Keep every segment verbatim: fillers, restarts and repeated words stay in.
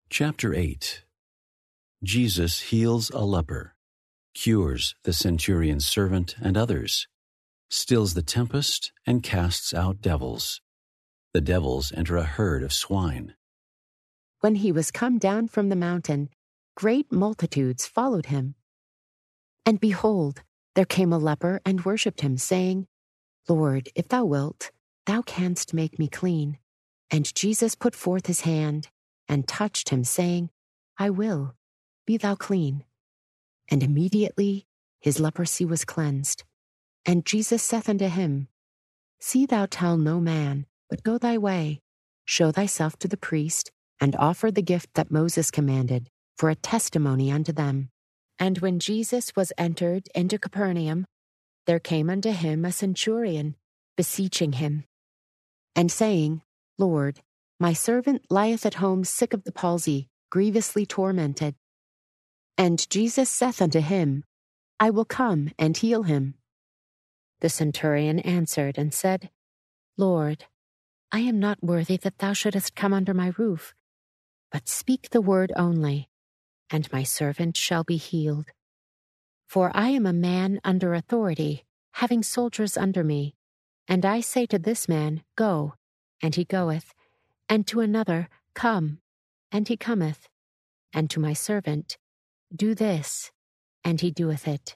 Chapter eight. Jesus heals a leper, cures the centurion's servant and others, stills the tempest and casts out devils. The devils enter a herd of swine. When he was come down from the mountain, great multitudes followed him. And behold, there came a leper and worshipped him, saying, Lord, if thou wilt, thou canst make me clean. And Jesus put forth his hand, and touched him, saying, I will, be thou clean. And immediately his leprosy was cleansed. And Jesus saith unto him, See thou tell no man, but go thy way, show thyself to the priest, and offer the gift that Moses commanded, for a testimony unto them. And when Jesus was entered into Capernaum, there came unto him a centurion, beseeching him, and saying, Lord, my servant lieth at home sick of the palsy, grievously tormented. And Jesus saith unto him, I will come and heal him. The centurion answered and said, Lord, I am not worthy that thou shouldest come under my roof, but speak the word only, and my servant shall be healed. For I am a man under authority, having soldiers under me. And I say to this man, Go, and he goeth, and to another, Come, and he cometh, and to my servant, Do this, and he doeth it.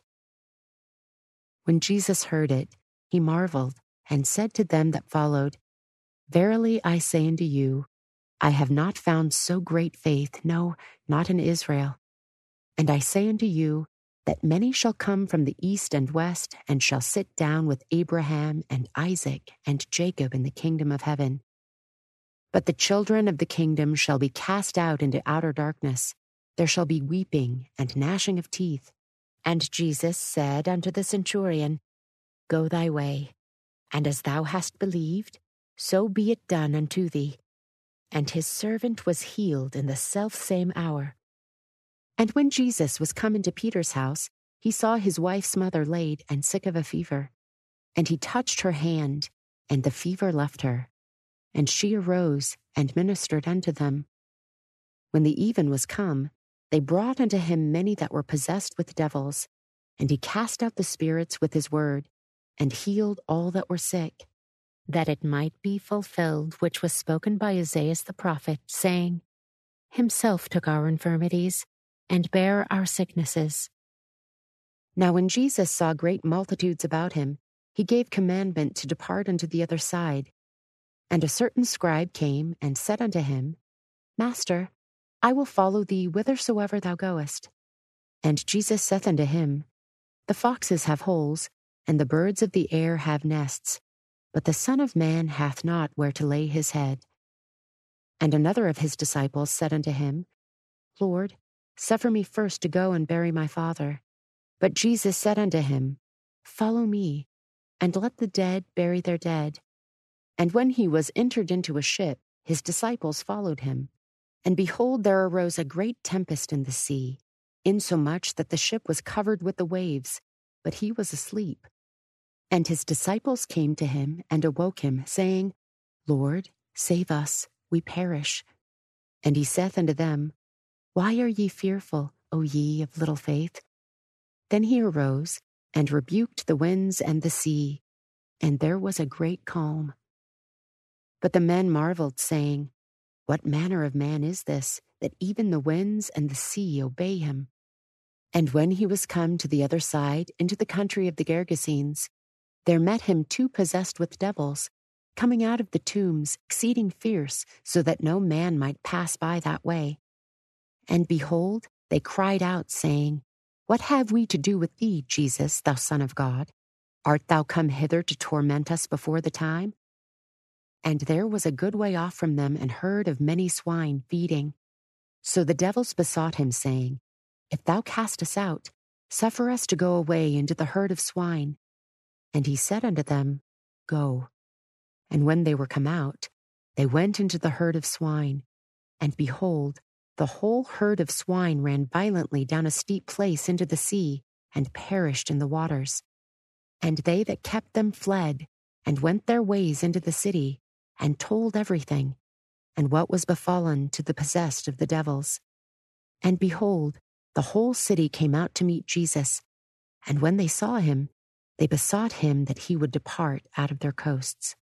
When Jesus heard it, he marveled, and said to them that followed, Verily I say unto you, I have not found so great faith, no, not in Israel. And I say unto you, that many shall come from the east and west, and shall sit down with Abraham and Isaac and Jacob in the kingdom of heaven. But the children of the kingdom shall be cast out into outer darkness. There shall be weeping and gnashing of teeth. And Jesus said unto the centurion, Go thy way, and as thou hast believed, so be it done unto thee. And his servant was healed in the selfsame hour. And when Jesus was come into Peter's house, he saw his wife's mother laid and sick of a fever. And he touched her hand, and the fever left her. And she arose and ministered unto them. When the even was come, they brought unto him many that were possessed with devils, and he cast out the spirits with his word, and healed all that were sick, that it might be fulfilled which was spoken by Isaiah the prophet, saying, Himself took our infirmities, and bare our sicknesses. Now when Jesus saw great multitudes about him, he gave commandment to depart unto the other side. And a certain scribe came and said unto him, Master, I will follow thee whithersoever thou goest. And Jesus saith unto him, The foxes have holes, and the birds of the air have nests, but the Son of Man hath not where to lay his head. And another of his disciples said unto him, Lord, suffer me first to go and bury my father. But Jesus said unto him, Follow me, and let the dead bury their dead. And when he was entered into a ship, his disciples followed him. And behold, there arose a great tempest in the sea, insomuch that the ship was covered with the waves, but he was asleep. And his disciples came to him and awoke him, saying, Lord, save us, we perish. And he saith unto them, Why are ye fearful, O ye of little faith? Then he arose and rebuked the winds and the sea, and there was a great calm. But the men marveled, saying, What manner of man is this, that even the winds and the sea obey him? And when he was come to the other side, into the country of the Gergesenes, there met him two possessed with devils, coming out of the tombs, exceeding fierce, so that no man might pass by that way. And behold, they cried out, saying, What have we to do with thee, Jesus, thou Son of God? Art thou come hither to torment us before the time? And there was a good way off from them an herd of many swine feeding. So the devils besought him, saying, If thou cast us out, suffer us to go away into the herd of swine. And he said unto them, Go. And when they were come out, they went into the herd of swine. And behold, the whole herd of swine ran violently down a steep place into the sea, and perished in the waters. And they that kept them fled, and went their ways into the city, and told everything. and what was befallen to the possessed of the devils. And behold, the whole city came out to meet Jesus, and when they saw him, they besought him that he would depart out of their coasts.